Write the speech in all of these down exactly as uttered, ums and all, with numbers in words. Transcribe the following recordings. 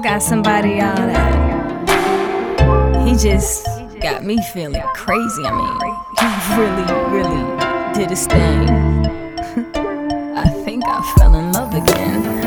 got somebody out that he just got me feeling crazy. I mean, he really, really did his thing. I think I fell in love again.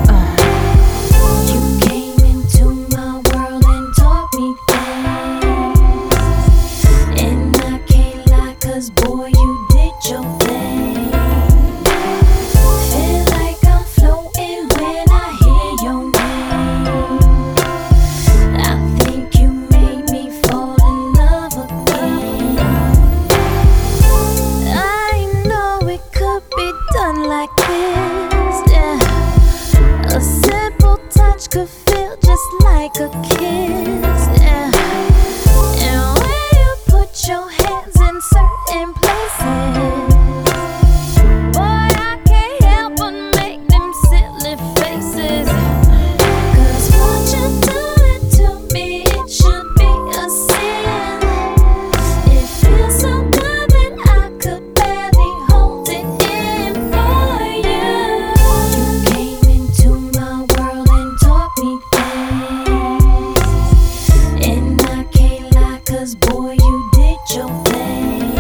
Like this, yeah. A simple touch could feel just like a kiss, yeah. And when you put your hands in certain places, boy, I can't help but make them silly faces. Cause what you're doing to me, it should be a sin. It feels so good that I could barely hold it in. Cause boy, you did your thing.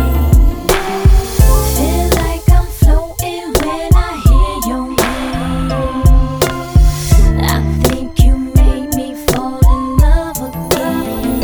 Feel like I'm floating when I hear your name. I think you made me fall in love again.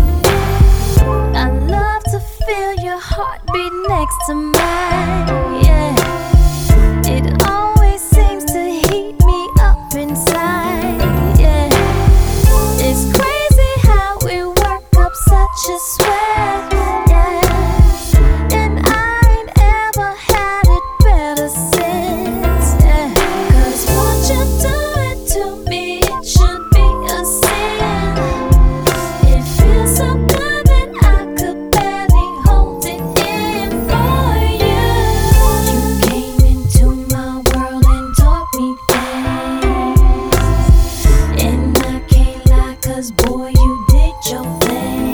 I love to feel your heartbeat next to mine, yeah. It always seems to heat me up inside, yeah. It's crazy how we work up such a sweat, yeah. And I ain't ever had it better since, yeah. Cause what you're doing to me, it should be a sin. It feels so good that I could barely hold it in for you. You came into my world and taught me things, and I can't lie, cause boy, you did your thing.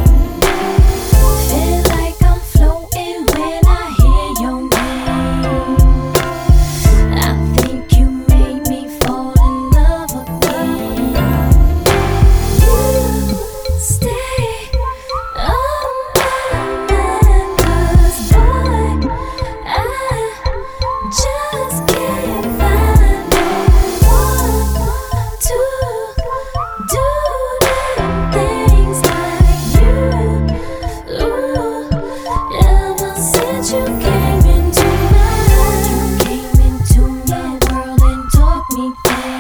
You came into my, you came into my world and taught me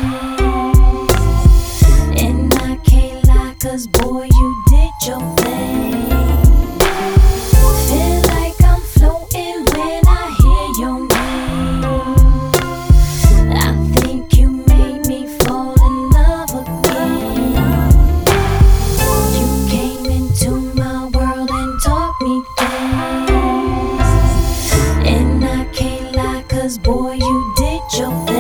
things, and I can't lie, cause boy, you did your thing. Feel like I'm floating when I hear your name. I think you made me fall in love again. You came into my world and taught me things, and I can't lie, cause boy, you did your thing.